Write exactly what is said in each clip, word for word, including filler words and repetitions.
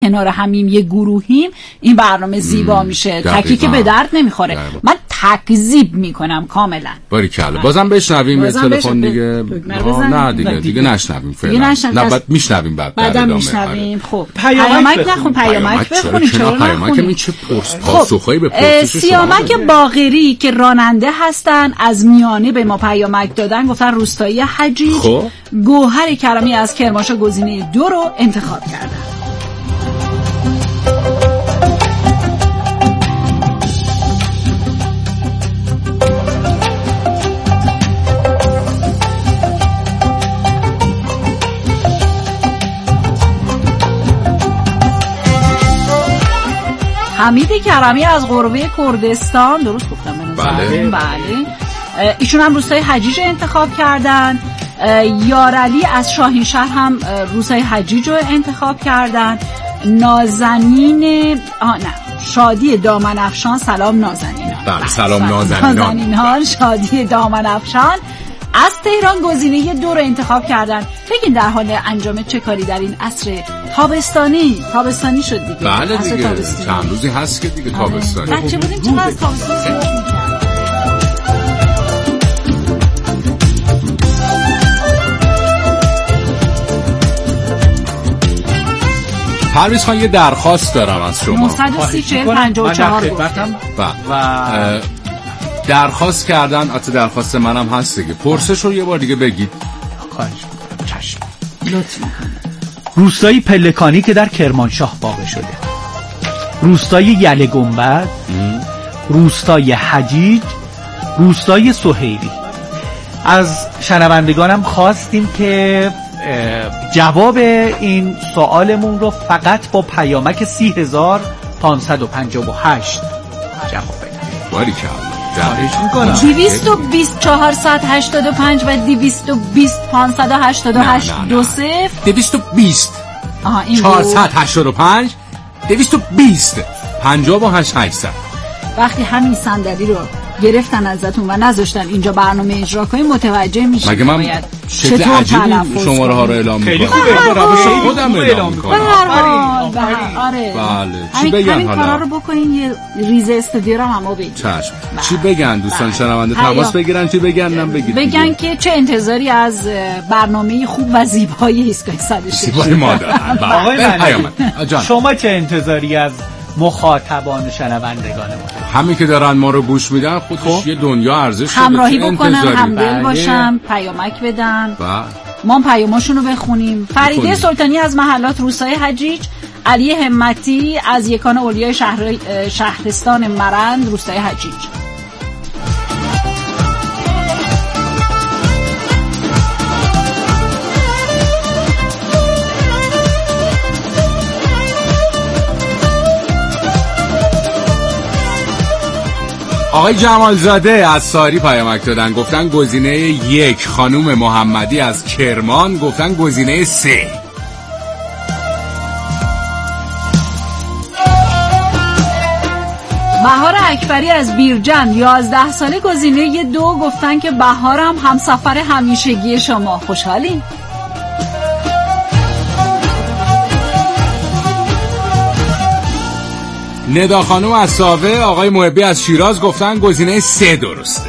کنار همیم یه گروهیم این برنامه زیبا میشه. تکی که به درد نمیخوره. دقیقا. من تکذیب میکنم کاملا. باریکلا. بازم بشنویم یه تلفن دیگه. نه دیگه دیگه نشنویم فعلا. نه بعد میشنویم بعد بعدم میشنویم. خب پیامک نخون، پیامک بخونید. چرا پیامک این چه پرس پاسخایی به پرسش سیامک باقری که راننده هستن از میانه به ما پیامک دادن، گفتن روستایی حجیج گوهر کرمی از کرمانشاه گزینه دو رو انتخاب کردن. حمید کرمی از قربه کردستان، درست گفتم؟ بله بله. ایشون هم روستای حجیج انتخاب کردن. یارعلی از شاهینشهر هم روستای حجیج رو انتخاب کردن. نازنین آه نه شادی دامن افشان، سلام نازنین ها. بله سلام نازنین ها. شادی دامن افشان از تهران گزینه دو رو انتخاب کردن. بگین در حال انجام چه کاری در این عصر تابستانی؟ تابستانی شد دیگه. بله دیگه چند روزی هست که دیگه تابستانی. بچه بودیم چقدر از تابستانی صحبت می‌کردیم. پرویز خان یه درخواست دارم از شما. نه سه چهل پنجاه و چهار و درخواست کردن، البته درخواست منم هست دیگه. پرسش رو یه بار دیگه بگید. خواهش می‌کنم. چشم. لطفاً. روستایی پلکانی که در کرمانشاه واقع شده، روستای یله گنبد، روستای حجیج، روستای سهیلی. از شنوندگانم خواستیم که جواب این سوالمون رو فقط با پیامک سی هزار پانصد و پنجاه و هشت جواب بدن. باریکلا. دویست و بیست چهارصد هشتاد و پنج و دویست و بیست پانصد و هشتاد و هشت دو صفر دویست و بیست چهارصد هشتاد و پنج دویست و بیست پنجاه و هشت هشتصد. وقتی همین صندلی رو گرفتن ازتون و نذاشتن اینجا برنامه اجرا کنیم متوجه میشید مگه من شکل عجیبی شماره ها رو اعلام میکنم. خیلی خوبه. روش خودم اعلام میکنم. آره بله. چی بگن همین کارا رو بکنین. یه ریز استودیو رو هم بگید. چشم. چی بگن دوستان شنونده؟ تماس بگیرن چی بگن؟ نم بگید. بگن که چه انتظاری از برنامه خوب و زیبای ایستگاه صد و شش زیبای ما دارن. آقای من شما چه انتظاری از مخاطبان و شنوندگان ما؟ همین که دارن ما رو گوش میدن خودش یه دنیا ارزش داره. همراهی بکنن، همدل باشن، پیامک بدن، ما پیاماشون رو بخونیم. فریده سلطانی از محلات روستای حجیج، علی همتی از یکان اولیای شهر شهرستان مرند روستای حجیج. آقای جمالزاده از ساری پیامک دادن، گفتن گزینه یک. خانوم محمدی از کرمان گفتن گزینه سه. بهار اکبری از بیرجن یازده ساله گزینه دو گفتن که بهارم همسفر همیشگی شما. خوشحالین؟ ندا خانم از ساوه، آقای محبی از شیراز گفتن گزینه سه درسته.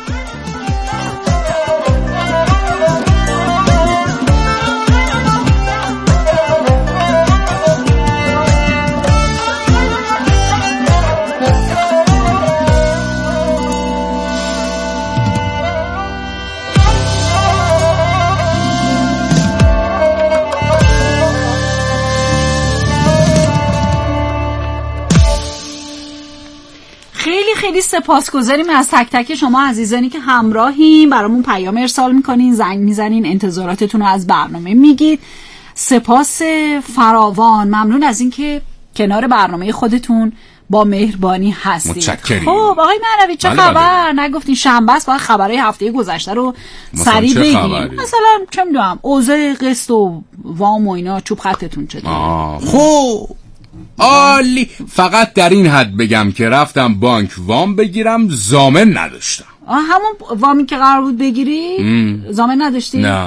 خیلی سپاسگزاریم از تک تک شما عزیزانی که همراهیم، برامون پیام ارسال میکنین، زنگ میزنین، انتظاراتتون رو از برنامه میگید. سپاس فراوان، ممنون از اینکه کنار برنامه خودتون با مهربانی هستید. متشکریم. خب آقای معنوی چه بله خبر؟ بله. نگفتین شنبه است، باید خبرهای هفته گذشته رو سریع بگیم. مثلا چه میدونم اوضاع قسط و وام و اینا، چوب خطتون چطوره؟ خب عالی. فقط در این حد بگم که رفتم بانک وام بگیرم، ضامن نداشتم. آه همون وامی که قرار بود بگیری ضامن نداشتی؟ نه.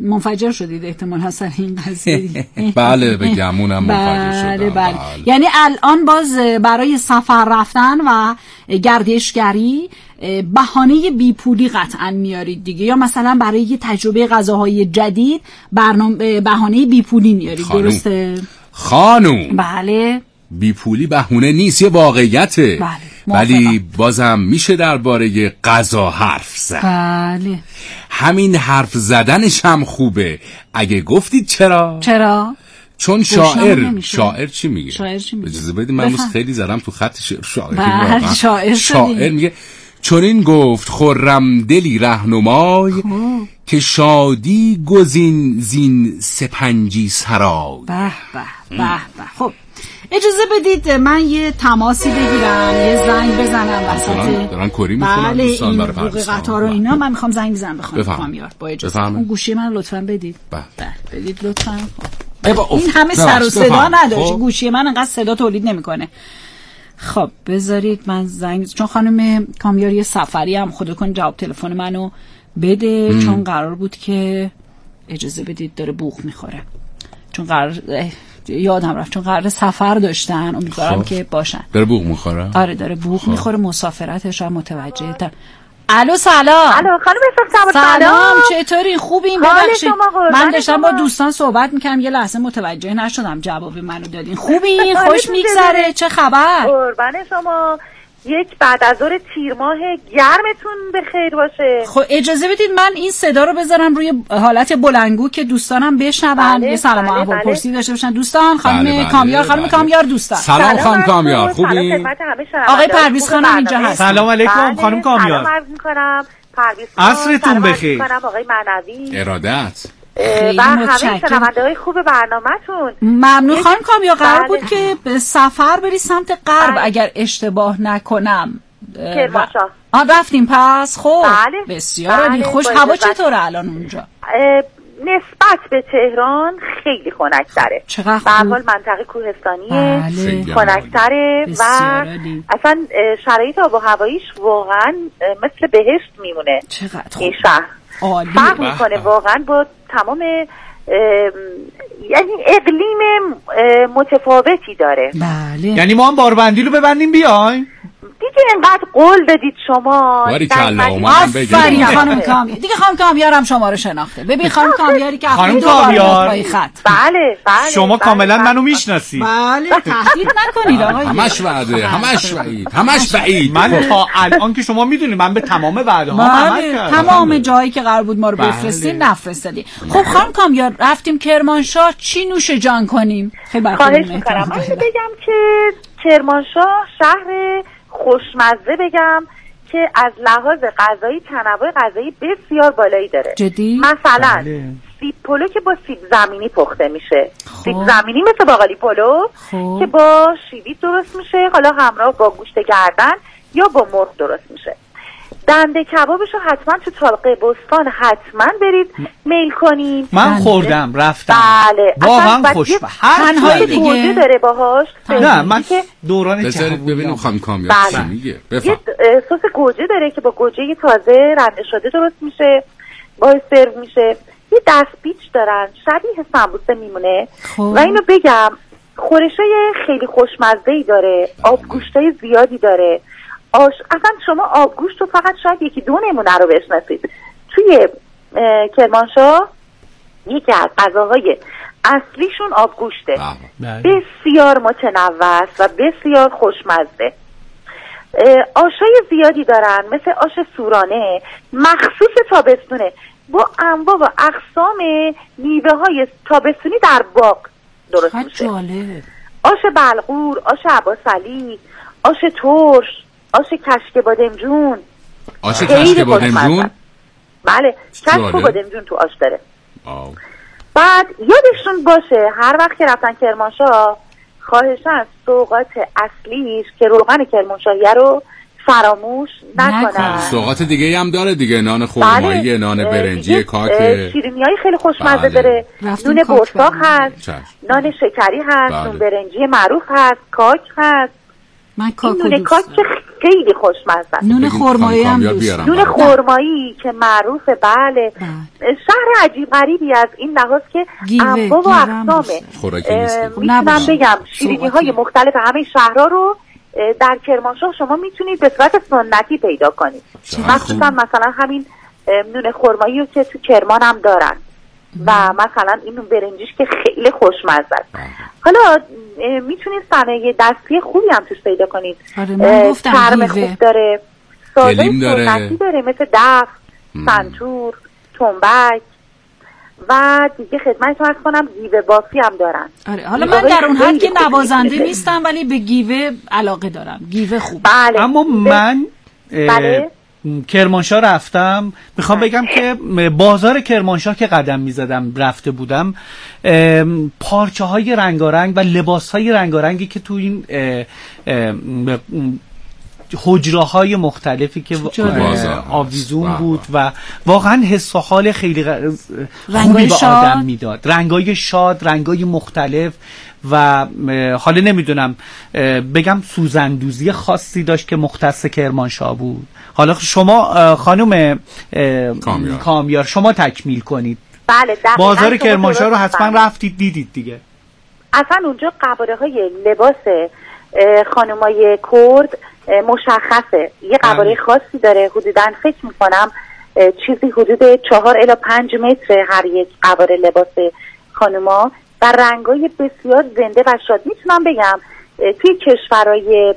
منفجر شدید احتمال سر این قضیه. بله به گمونم منفجر شدم. بله بله. یعنی الان باز برای سفر رفتن و گردشگری بهانه بیپولی قطعا میارید دیگه، یا مثلا برای یه تجربه غذاهای جدید برنامه بهانه بیپولی میارید. خانوم. درسته خانوم؟ بله بیپولی بهونه نیست، یه واقعیته. بله. ولی بازم میشه درباره غذا حرف زد. بله. همین حرف زدنش هم خوبه. اگه گفتید چرا؟ چرا؟ چون شاعر شاعر چی میگه؟ شاعر چی میگه؟ اجازه بدید من امروز خیلی زدم تو خط شعر. شاعری واقعا شاعر, شاعر میگه چون این گفت خرم دلی رهنمای که شادی گزین زین سپنجی سرای. به به به به. خب اجازه بدید من یه تماسی بگیرم، یه زنگ بزنم وسط. دارن کوری میکنن بله دوستان برای این بوق قطار و اینا. من میخوام زنگ بزنم بخوام کامیار. با اجازه اون گوشی من لطفاً بدید. بله بدید لطفاً. این همه سر و صدا نداشت. گوشی من انقدر صدا تولید نمیکنه. خب بذارید من زنگ، چون خانم کامیار یه سفری هم خدا کن جواب تلفن منو بده. ام. چون قرار بود که اجازه بدید داره بوق میخوره، چون قرار یادم رفت چون قرار سفر داشتن، امیدوارم خب. که باشن. داره بوق میخوره؟ آره داره بوق خب. میخوره، مسافرتش هم متوجه تر. الو سلام. الو خانم اسم سلام. سلام چطوری؟ خوبین؟ ببخشید من داشتم با دوستان صحبت میکردم یه لحظه متوجه نشدم جواب منو دادین. خوبین؟ خوش میگذره؟ چه خبر؟ قربان شما. یک بعد از ظهر تیر ماه گرمتون به خیر باشه. خب اجازه بدید من این صدا رو بذارم روی حالت بلندگو که دوستانم بشنون. بله، یه سلام و احوال پرسی داشته باشن دوستان. خانم بله، بله، کامیار خانم بله. کامیار دوستان سلام خانم کامیار خوبین؟ آقای پرویز خانم اینجا هست. سلام علیکم خانم کامیار. سلام عرض می‌کنم. پرویز عصرتون بخیر. آقای معنوی. ارادت. و همه شنونده های خوب برنامه‌تون. ممنون خانم کامیار. قرار بود که به سفر بری سمت غرب اگر اشتباه نکنم. کرمانشاه. آن رفتیم پس. خب بله. بسیار عالی. خوش. هوا چطوره الان اونجا؟ نسبت به تهران خیلی خنک‌تره. چقدر به هر حال منطقه کوهستانیه. بله. خنک‌تره و اصلا شرایط آب و هواییش واقعا مثل بهشت میمونه. چقدر این شهر عالی. فرق میکنه واقعا با تمام یعنی اقلیم متفاوتی داره. بله. یعنی ما هم باربندی رو ببندیم بیایم دیگه. اینقدر قول دادید شما. باری کلا اومدم بگم خانم کامیار دیگه. خانم کامیار هم شما رو شناخته. ببین خانم کامیاری که خانم کامیار بله بله شما کاملا منو میشناسی. بله تهدید نکنید آقا. همش وعده همش وعید همش وعید. من تا الان که شما میدونید من به تمام وعده ها عمل کردم. تمام جایی که قرار بود ما رو بفرستین نفرستادی. خب خانم کامیار رفتیم کرمانشاه، چی نوش جان کنیم؟ خیلی خواهش می‌کنم. من بگم که کرمانشاه شهر خوشمزه بگم که از لحاظ غذایی تنوع غذایی بسیار بالایی داره. جدی؟ مثلا بله. سیب پلو که با سیب زمینی پخته میشه. خب. سیب زمینی مثل باقالی پلو خب. که با شیوید درست میشه، حالا همراه با گوشت گردن یا با مرغ درست میشه. دنده کبابشو حتما تو طالقه بستان حتما برید میل کنین. من خوردم رفتم. بله واقعا خوشبه. تنهایی دیگه گوجه داره باهاش. نه من دوران بذارید ببینم خانم کامیار چی میگه. یه سس گوجه داره که با گوجه تازه رنده شده درست میشه، با سرو میشه. یه دست پیچ دارن شبیه سمبوسه میمونه. و اینو بگم خورشای خیلی خوشمزه‌ای داره، آبگوشتای زیادی داره. آش... اصلا شما آبگوشت رو فقط شاید یکی دو نمونه رو بشناسید. توی کرمانشاه یکی از غذاهای اصلیشون آبگوشته. بسیار متنوع و بسیار خوشمزه. آشای زیادی دارن مثل آش سورانه مخصوص تابستونه با انواع و اقسام میوه های تابستونی در باغ درست میشه. آش بلغور، آش عباسعلی، آش ترش، آش کشک بادمجون. آش کشک بادمجون؟ بله کشک بادمجون تو آش داره. آو. بعد یادشون باشه هر وقت که رفتن کرمانشاه خواهشاً سوغات اصلیش که روغن کرمانشاهیه رو فراموش نکنن. سوغات دیگه هم داره دیگه، نان خرمایی، بله. نان برنجی، کاک، شیرینیای خیلی خوشمزه بله. داره. نون بورساق هست، نان شکری هست، بله. نون برنجی معروف هست، کاک هست. من کاکو نون کاک که خیلی خوشمزه است. نون خرمایی هم دوست. نون خرمایی که معروفه، بله. شهر عجیب غریبی از این لحاظ که انواع و اقسامه. میتونم بگم شیرینی های مختلف همه شهرها رو در کرمانشاه شما میتونید به صورت سنتی پیدا کنید. مخصوصا مثلا همین نون خرمایی رو که تو کرمان هم دارن و مثلا این برنجیش که خیلی خوشمزه است. حالا میتونید صنایع دستی خوبی هم توش پیدا کنید. چرم خوب داره، سازه سنتی داره مثل دف، سنتور، تنبک و دیگه خدمتتون عرض کنم گیوه بافی هم دارن. آره حالا من در اون حد که نوازنده نیستم ولی به گیوه علاقه دارم. گیوه خوب. بله. اما من بله. کرمانشاه رفتم، میخوام بگم که بازار کرمانشاه که قدم میزدم رفته بودم، پارچه های رنگارنگ و لباس های رنگارنگی که تو این حجره های مختلفی که آویزون بود و واقعا حس و حال خیلی خوبی به آدم میداد. رنگای شاد، رنگای مختلف و حالا نمیدونم بگم سوزندوزی خاصی داشت که مختص کرمانشاه بود. حالا شما خانم کامیار, کامیار شما تکمیل کنید. بله بازار کرمانشاه رو حتما رفتید دیدید دیگه. اصلا اونجا قواره های لباس خانمای کرد مشخصه، یه قواره خاصی داره، حدوداً فکر میکنم چیزی حدود چهار الی پنج متر هر یک قواره لباس خانما و رنگای بسیار زنده و شاد. میتونم بگم توی کشورهای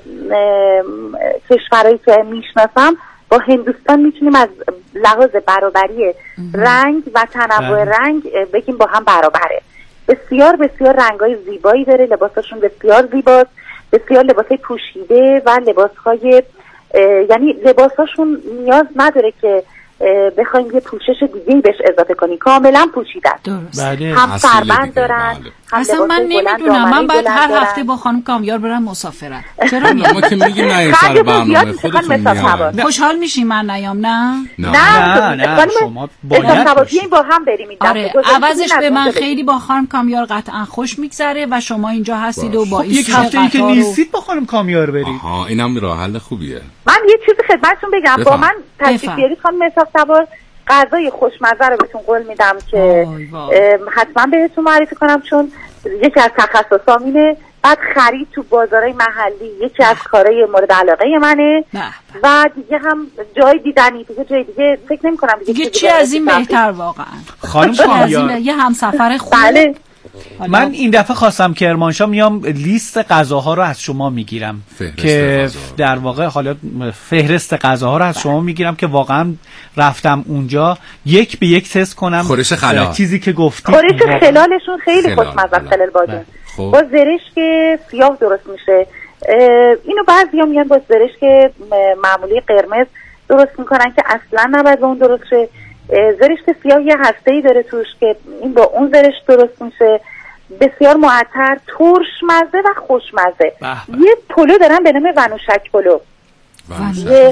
کشورهایی که میشناسم با هندوستان میتونیم از لحاظ برابری رنگ و تنوع رنگ بگیم با هم برابره. بسیار بسیار رنگای زیبایی داره، لباساشون بسیار زیباست، بسیار لباسای پوشیده و لباسهای یعنی لباساشون نیاز نداره که بخوایم یه پوشش دیگه‌ای بهش اضافه کنی، کاملا پوشیدن. هم سربند دارن، هم اصلا من نمیدونم، من باید هر هفته با خانم کامیار برم مسافرت. چرا ما که میگیم نه سر برنامه خودتون میاد خوشحال میشین من نیام؟ نه نه نه شما باید با هم بریم اینجا. آره عوضش به من خیلی با خانم کامیار قطعا خوش میگذره و شما اینجا هستید و با این یک هفته‌ای که نیستید با خانم کامیار برید. آها اینم راه حل خوبیه. من یه چیزی خدمتتون بگم، با من تشریف بیارید خانم مساق سوار، غذای خوشمزه رو بهتون قول میدم که حتما بهتون معرفی کنم، چون یکی از تخصصام اینه. بعد خرید تو بازارهای محلی یکی از کارهای مورد علاقه منه و دیگه هم جای دیدنی دیگه جای دیگه فکر نمی کنم دیگه, دیگه چی از این بهتر واقعا. خانم کامیار یه همسفر خوب. بله. من این دفعه خواستم کرمانشاه میام لیست غذاها رو از شما میگیرم که غذا. در واقع حالا فهرست غذاها رو از شما میگیرم که واقعا رفتم اونجا یک به یک تست کنم. خورش خلال چیزی که گفتید، خورش خلالشون خیلی خوشمزه است. خلال بادون با زرشک سیاه درست میشه. اینو بعضیا میگن با زرشک معمولی قرمز درست میکنن که اصلا نباید با اون درست شه. زرشک سیاه یه هسته‌ای داره توش که این با اون زرشک درست میشه. بسیار معطر، ترش مزه و خوشمزه. یه پلو دارن به نام ونوشک پلو. یه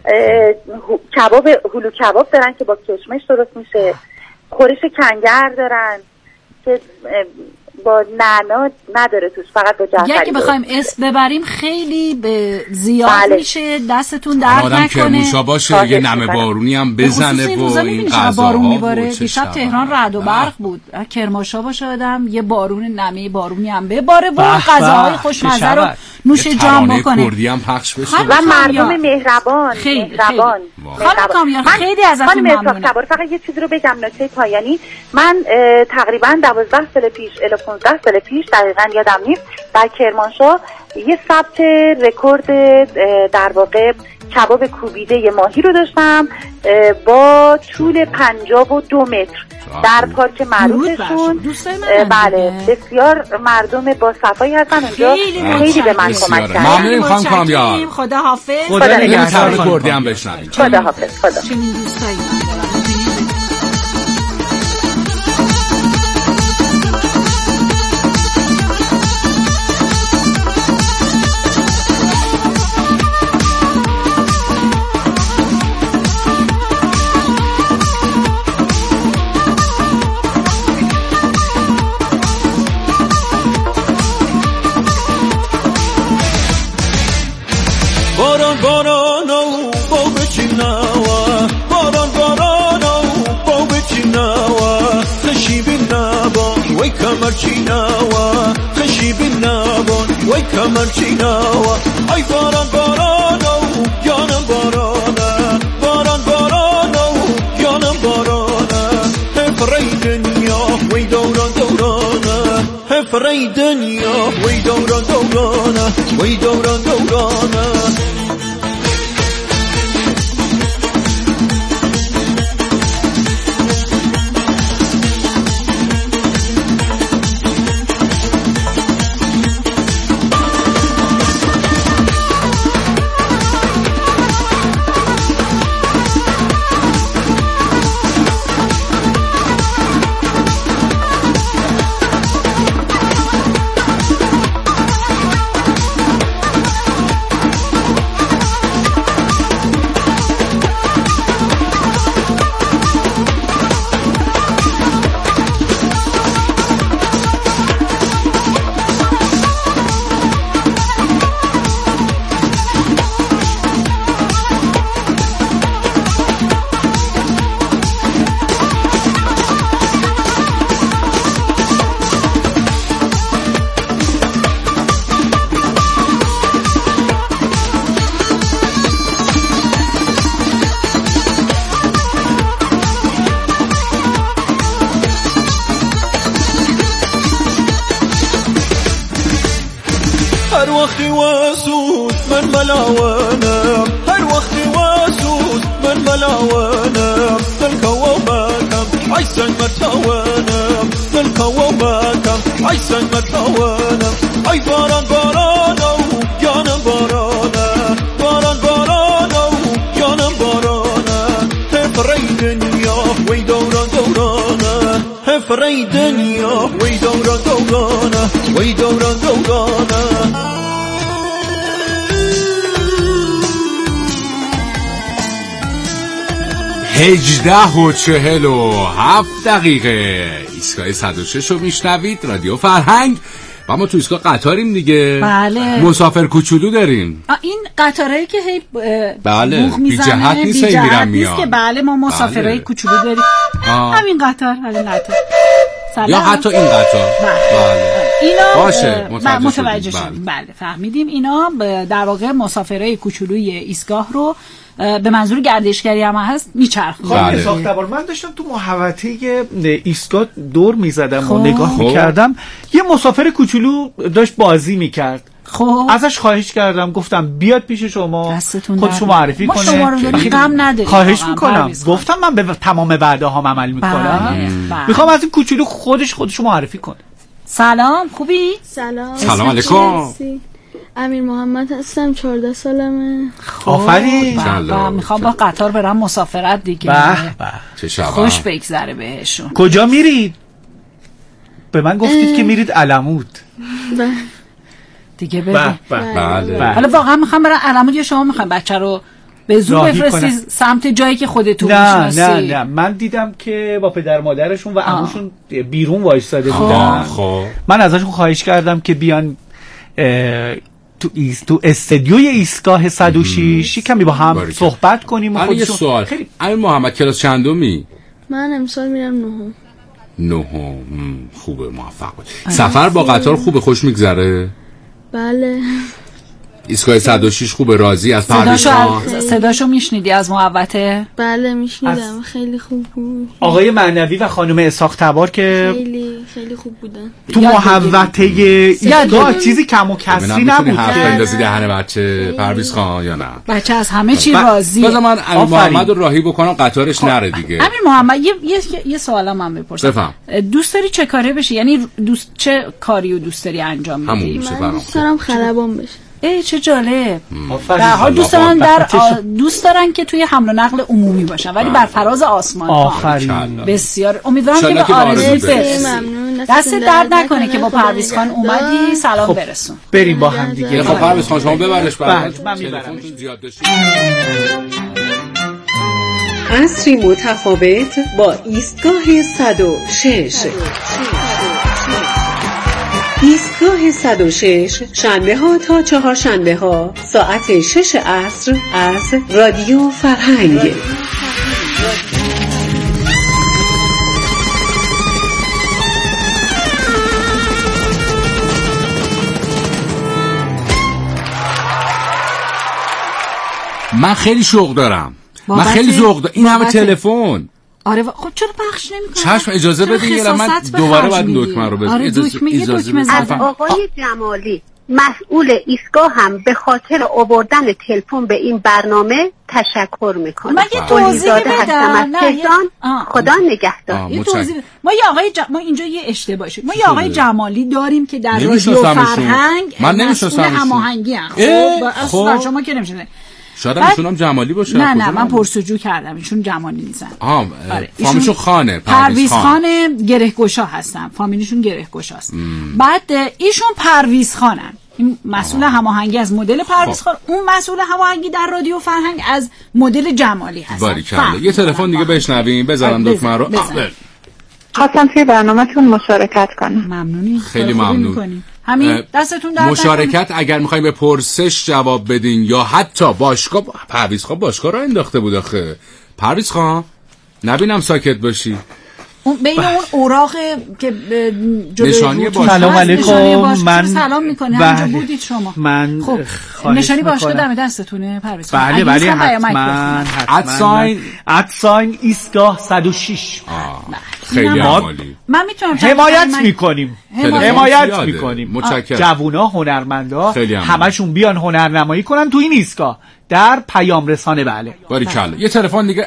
کباب هلو کباب دارن که با کشمش درست میشه. خورش کنگر دارن که با نعنا نداره توش، فقط با جعفری. یکی بخوایم اسم ببریم خیلی به زیاد بله. میشه، دستتون درد نکنه. آدم کرمانشاه باشه یه نمه بارونی هم بزنه با این غذاها. بارون میباره. دیشب تهران رعد و برق بود. کرمانشاه باشه آدم یه بارون نمه بارونی هم بباره و غذاهای خوشمزه رو نوش جان بکنه. کردی هم پخش بشه. و مردم مهربان، مهربان. خانم کامیار خیلی ازتون ممنونم. فقط یه چیزی رو بگم نکته پایانی. من تقریبا دوازده سال پیش پانزده سال پیش دقیقاً یادم نیست در کرمانشاه یه ثبت رکورد در واقع کباب کوبیده ماهی رو داشتم با طول پنجاه و دو متر در پارک معروفشون. بله بسیار مردم با صفایی هستن اونجا، خیلی به من کمک کردن. ممنونیم خانم کامیار. خدا حافظ. خدا نگهدار. کردی هم بشنویم. خدا حافظ. خدا. کمرچیناوا خشی بنابون وای کمرچیناوا ای باران بارانو جانم بارانه باران بارانو جانم بارانه هفرای دنیا وی دوران دورانه هفرای دنیا وی دوران دورانه وی دوران دورانه هر وقتی واسود من ملاوانم هر وقتی واسود من ملاوانم دلکا و مکم عیسان متوانم دلکا و مکم عیسان متوانم ای باران بارانو جانم بارانه باران بارانو جانم بارانه هفرای دنیا وی دوران دورانه هفرای دنیا وی دوران دورانه وی دوران دورانه هجده و چهل و هفت دقیقه ایستگاه صد و شش رو میشنوید، رادیو فرهنگ. و ما تو ایستگاه قطاریم دیگه. بله. مسافر کوچولو داریم. این قطارهایی که هی بله بی جهت نیست میرن میان. که بله ما مسافرای بله. کوچولو داریم. آه. همین قطار همین قطار سلام. یا حتی این قطار. بله. بله. اینا باشه متوجه, متوجه شدیم. بله. بله فهمیدیم. اینا در واقع مسافرای کوچولوی ایستگاه رو به منظور گردشگری هم هست میچرخونه. خب ساختمون من داشتم تو محوطه ایستگاه دور میزدم و نگاه میکردم، یه مسافر کوچولو داشت بازی میکرد. خب ازش خواهش کردم، گفتم بیاد پیش شما خودشو معرفی کنه. ما شما رو داریم غم نداریم. خواهش میکنم. گفتم من به تمام وعده هام عمل میکنم. میخوام از این کوچولو خودش خودشو معرفی کنه. سلام، خوبی؟ سلام. سلام علیکم. امیر محمد هستم، چهارده سالمه. آفرین. میخوام با قطار برم مسافرت دیگه. به به. چه شبا. خوش بگذره بهشون. کجا میرید؟ به من گفتید که میرید علمود. بله. دیگه ببین. بله. حالا واقعا میخوام برم علمود یا شما میخواین بچه رو به زور بفرستید سمت جایی که خودتون میشناسید؟ نه نه نه من دیدم که با پدر مادرشون و عموشون بیرون وایساده بودن. خب من ازشون خواهش کردم که بیان تو ایست تو استدیوی ایستگاه صد و شش کمی با هم باریکه. صحبت کنیم. و یه سوال خیلی... امیر محمد کلاس چندمی؟ من امسال میرم نهم. نهم. خوبه، موفق باش. سفر با قطار خوبه، خوش میگذره؟ بله. ایستگاه صد و شش خوبه، راضی از پرویز خان؟ صداشو میشنیدی از محوطه؟ بله میشنیدم، از... خیلی خوب بود. آقای معنوی و خانم اسحاق تبار که خیلی خیلی خوب بودن. تو محوطه ایستگاه چیزی کم و کسری نبود. حرف بندازی دهن بچه پرویز خان یا نه؟ بچه از همه چی راضیه. بذار من امیر محمد رو راهی بکنم قطارش نره دیگه. امیر محمد یه یه یه سوالم من بپرسم. بفهم. دوست داری چه کاره بشی؟ یعنی دوست چه کاری و دوست داری انجام بدی؟ من دوست دارم خلبان بشه. ای چه جالب. در حال دوست دارن در آ... دوست دارن که توی حمل و نقل عمومی باشن ولی بر فراز آسمان. آفرین. بسیار امیدوارم که به آرزوت برسی. دست درد نکنه که با پرویز خان اومدی سلام خب برسون. بریم با هم دیگه. خب پرویز خان شما ببرش برام. من میبرم. عصری متفاوت با ایستگاه صد و شش. ایستگاه صد و شش شنبه ها تا چهار شنبه ها ساعت شش عصر از رادیو فرهنگ. من خیلی شوق دارم. من بابت... خیلی ذوق دارم. این همه بابت... تلفن. آره خب چرا پخش نمی‌کنی؟ چشم اجازه بدین یه من دوباره بعد دکمه رو بزنم. آره دکمه دکمه از آقای جمالی مسئول ایستگاه هم به خاطر آوردن تلفن به این برنامه تشکر میکنم. من یه توضیح بدم. خدا نگهدار. یه توضیح ما یه آقای جم... ما اینجا یه اشتباه شد. ما یه آقای جمالی داریم که در رادیو فرهنگ من مسئول هماهنگی ام. خب اصلا شما که نمیشه. شاید ایشون جمالی باشه. نه نه من پرسجو کردم ایشون جمالی نیستن. آها فامیلشون خانه پرویز خان گرهگشا هستن. فامیلیشون گرهگشاست. بعد ایشون پرویز خانن. این مسئول هماهنگی از مدل پرویز خان، اون مسئول هماهنگی در رادیو فرهنگ از مدل جمالی هستن. باریکلا. یه تلفن دیگه بشنویم بزنم دکمه رو. خواستم توی برنامه‌تون مشارکت کنم. ممنونی. خیلی ممنون. همین دستتون در مشارکت اگر میخوایم به پرسش جواب بدین یا حتی باشگاه پرویز خان باشگاه را انداخته بود آخه. پرویز خان نبینم ساکت باشی. اون بین اون اوراق که نشانی باشگاه سلام علیکم من سلام میکنه همونجا بودید شما. من خب نشانی باشگاه دم دستتونه پرویز خان. بله بله حتما حتما ادساین ایستگاه صد و شش. خیلی عالی. من میتونم حمایت میکنیم حمایت میکنیم متشکرم. جوونا هنرمندا همشون بیان هنرنمایی کنن تو این ایستگاه در پیام رسانه. بله باریکلا. یه تلفن دیگه.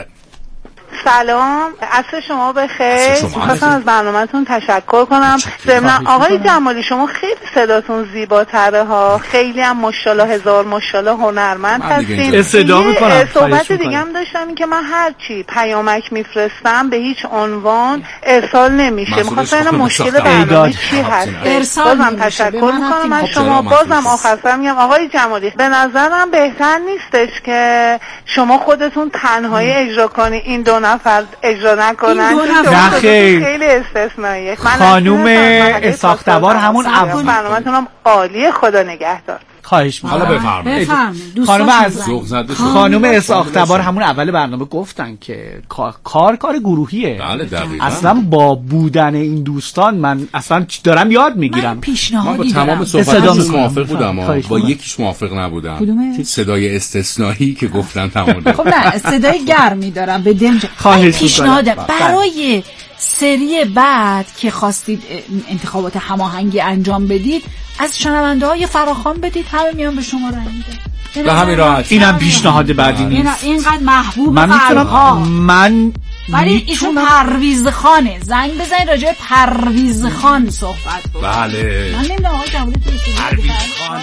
سلام، عصر شما بخیر. می‌خواستم از برنامه‌تون تشکر کنم. ضمن آقای جمالی شما خیلی صداتون زیباتره ها، خیلی هم ماشاءالله هزار ماشاءالله هنرمند هستین. صدا می‌کنم. صحبت دیگه هم داشتم این که من هر چی پیامک میفرستم به هیچ عنوان ارسال نمیشه. می‌خواستم اینا مشکل برنامه چی هست؟ بازم تشکر می‌کنم از شما. بازم آخرش میگم آقای جمالی به نظرم بهتر نیستش که شما خودتون تنهایی اجرا کنی، این دو نفر اجرا نکنن. نه خیلی خیلی استثنائیه. خانوم اساختوار همون اول برنامه‌تون هم عالیه. خدا نگهدار. خواهش می‌کنم. حالا بفرمایید. خانم از خانم اساختوار همون اول برنامه گفتن که کار کار گروهیه. بله دقیقاً. اصلا با بودن این دوستان من اصلا دارم یاد میگیرم. من با تمام صحبتاتون موافق بودم، با یکیش موافق نبودم. صدای استثنایی که گفتن تمام. خب نه صدای گرمی دارم به دنج. پیشنهاد برای سری بعد که خواستید انتخابات هماهنگی انجام بدید از شنونده های فراخوان بدید، همه میان به شما رای میدن. به همین راحتی. اینم پیشنهاد بعدی نیست. اینقدر محبوب من میتونم من ولی ایشون پرویز خانه. زنگ بزنید راجع به پرویز خان صحبت کنید. بله من نمیدونم آقای جمالی پرویز خان.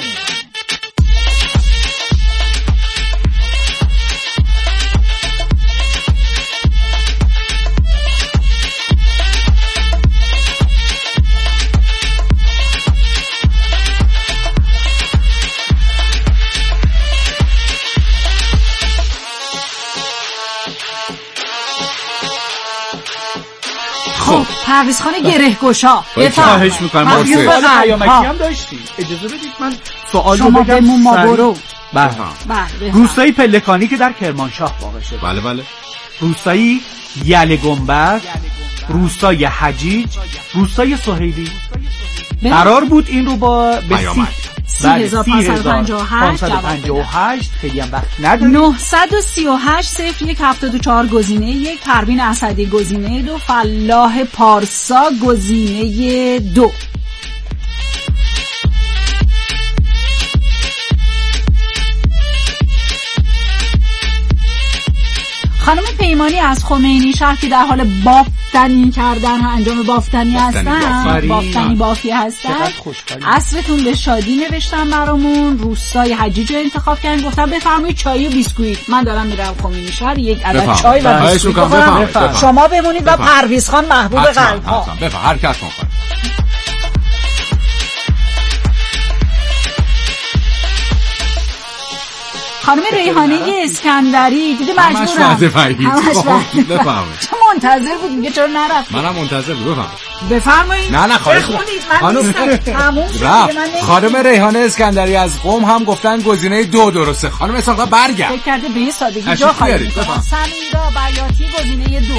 خب پرویز خان گرهگشا خواهش میکنم. ما یه سوال پیامکی هم داشتیم، اجازه بدید من سوال رو بگم. بمون ما برو. بله روستایی پلکانی که در کرمانشاه واقع شده. بله بله. روستایی یله گنبد، روستای حجیج، روستای سهیلی. قرار بود این رو با به سی هزار پانصد و پنجاه و هشت خیلی هم وقت نداریم. نهصد و سی و هشت صفر یک هفتاد و چهار گزینه یک، پروین اسدی گزینه دو، فلاح پارسا گزینه دو. خانم پیمانی از خمینی شهر که در حال بافتنی کردن انجام بافتنی هستن، بافتنی بافی هستن، عصرتون به شادی نوشتن برامون. روستای حجیج رو انتخاب کردن، گفتن بفرمایید چای و بیسکویت. من دارم میرم خمینی شهر یک عدد چای و بیسکویت بخورم، شما بمونید و پرویز خان محبوب قلب ها. بفرمایید هر کس میخواد. خانم ریحانه اسکندری دیگه مجبورم همش بفرمایید. چه منتظر بود میگه چرا نرفت؟ منم منتظر بود. بفرمایید. بفرمایید. نه نه خواهش خانم خانم ریحانه اسکندری از قم هم گفتن گزینه دو درسته. خانم اسحاق برگرد. فکر کرده به سادگی جا خالی می‌کنه. سمیرا بیاتی گزینه دو.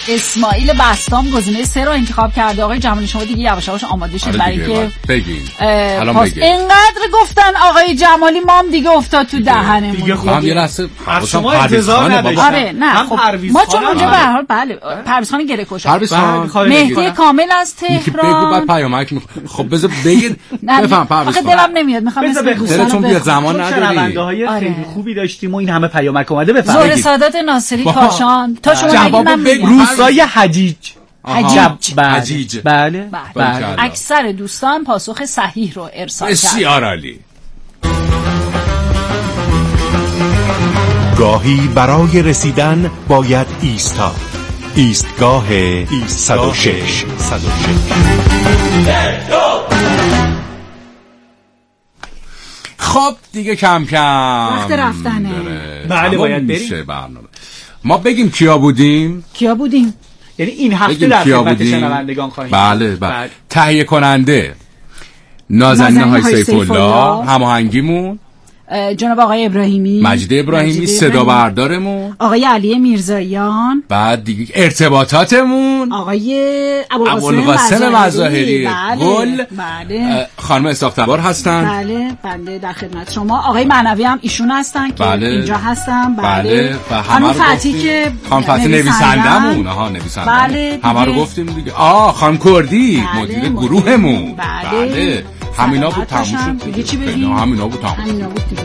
اسماعیل بستام گزینه سه رو انتخاب کرده. آقای جمالی شما دیگه یواش یواش آماده شید برای که بگین. الان بگین. اینقدر گفتن آقای جمالی ما هم دیگه افتاد تو دهنمون. دیگه خب یه لحظه شما انتظار نداشتم. آره نه خب ما چون اونجا به هر حال بله پرویز خان گره کشا. مهدی کامل از تهران. بگو بعد پیامک خب بذار بگید بفهم پرویز خان. آخه دلم نمیاد میخوام اسم دوستانم بیاد زمان نداری. شنونده‌های خیلی خوبی داشتیم و این همه پیامک اومده بفرمایید. زور سادات ناصری کاشان تا شما بگید روستای حجیج. حجیج حجیج بله بله. اکثر دوستان پاسخ صحیح رو ارسال کردن. بسیار عالی. گاهی برای رسیدن باید ایستاد. ایستگاه صد و شش. خب دیگه کم کم وقت رفتنه. بله باید بریم. ما بگیم کیا بودیم؟ کیا بودیم؟ یعنی این هفته در خدمت شنوندگان خواهیم. بله بله. تهیه کننده نازنین های سیف الله، هماهنگیمون جناب آقای ابراهیمی، مجید ابراهیمی، صدا بردارمون آقای علی میرزاییان، بعد دیگه ارتباطاتمون آقای ابوالقاسم مظاهری گل، بله خانم اسحاق‌تبار هستن. بله بنده در خدمت شما. آقای معنوی هم ایشون هستن که بله. اینجا هستن. بله و خانم فتی که خانم فتی نویسندمون ها نویسنده بله همه رو گفتیم دیگه. آ خانم کردی بله. مدیر گروهمون بله, بله. همینا بود تموم شد دیگه. چی بگیم؟ همینا بود تموم همینا بود دیگه.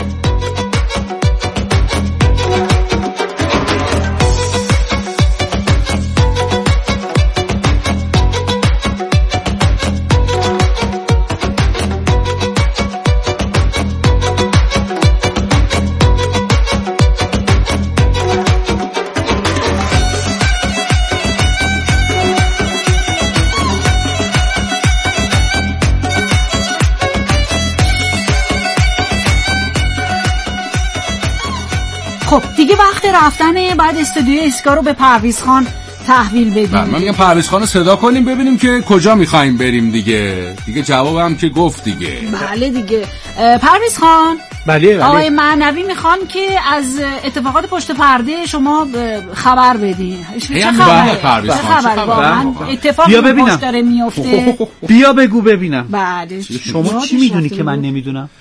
خب دیگه وقت رفتنه. بعد استودیو اسکا رو به پرویز خان تحویل بدیم. بله من میگم پرویز خان رو صدا کنیم ببینیم که کجا میخوایم بریم دیگه. دیگه جوابم که گفت دیگه. بله دیگه. پرویز خان بله بله. آقای معنوی میخوان که از اتفاقات پشت پرده شما خبر بدین. چه خبره؟ پرویز خان چه خبره؟ اتفاقی پشت داره میفته. بیا بگو ببینم. بله. شما چی میدونی که من نمیدونم؟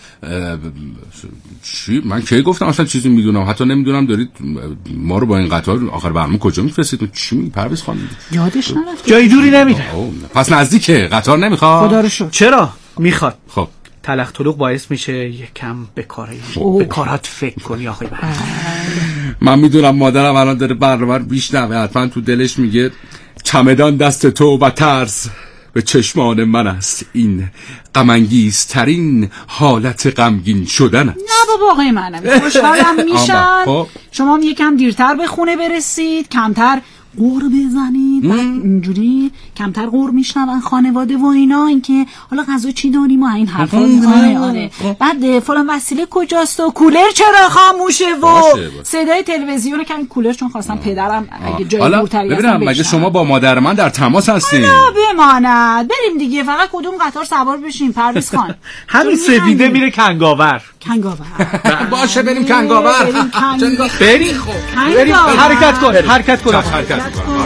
چی؟ من کی گفتم اصلا چیزی میدونم؟ حتی نمیدونم دارید ما رو با این قطار آخر برنامه کجا میفرستید؟ چی می پرویز خان؟ یادش نرفت. جای دوری نمیره. پس نزدیکه. قطار نمیخواد. خدا رو شکر. چرا؟ میخواد. خب تلخ طلوق باعث میشه یکم به کارای به کارات فکر کنی آخه. من میدونم مادرم الان داره برنامه رو میشنوه، حتما تو دلش میگه چمدان دست تو و ترس به چشمان من است. این غم انگیزترین حالت غمگین شدن است. نه بابا آقای معنوی خوشحالم میشن شما هم یکم دیرتر به خونه برسید، کمتر قور بزنید، بعد اینجوری کمتر قور میشنون خانواده و اینا، اینکه حالا غذا چی داریم و این حرفا. آره آره. بعد فلان وسیله کجاست و کولر چرا خاموشه و صدای تلویزیون کمی کولر چون خواستم پدرم اگه جای دورتری هستن ببینم مگه شما با مادر من در تماس هستین؟ نه بماند بریم دیگه. فقط کدوم قطار سوار بشیم پرویز خان؟ همین سفیده میره کنگاور. کنگاور باشه بریم کنگاور. بریم خب بریم حرکت کن حرکت کن حرکت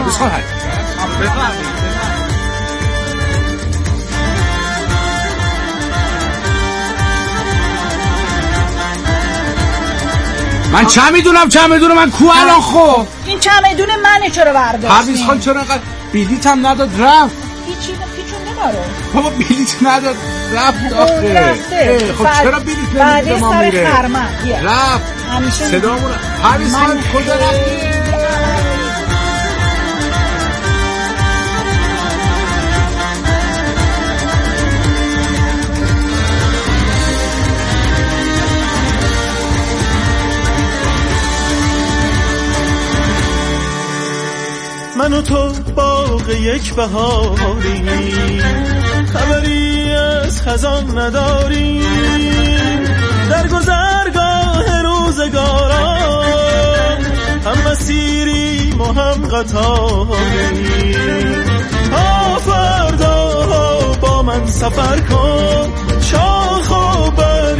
من چه میدونم چه میدونم من کو الان خب این چه میدونه منه چرا برداشتی؟ پرویز خان چرا انقدر بلیط هم نداد رفت؟ هیچی پیچونده داره بابا بلیط نداد رفت آخه. خب چرا بلیط نمیده ما میره؟ رفت صدامون پرویز خان کجا رفتی؟ من و تو باغ یک بهاری، خبری از خزان نداریم، در گذرگاه روزگاران هم مسیریم و هم قطاریم. تا فردا با من سفر کن، شاخ و بر